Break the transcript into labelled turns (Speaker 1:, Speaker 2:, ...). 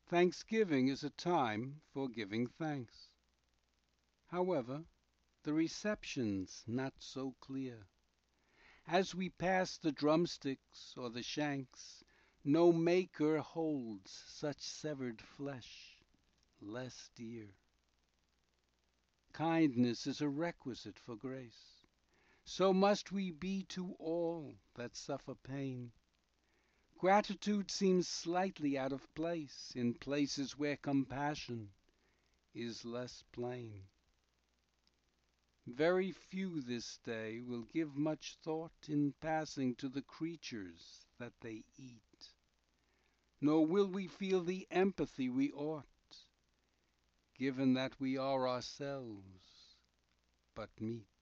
Speaker 1: Thanksgiving is a time for giving thanks. However, the reception's not so clear. As we pass the drumsticks or the shanks, no maker holds such severed flesh less dear. Kindness is a requisite for grace. So must we be to all that suffer pain. Gratitude seems slightly out of place in places where compassion is less plain. Very few this day will give much thought in passing to the creatures that they eat, nor will we feel the empathy we ought, given that we are ourselves but meat.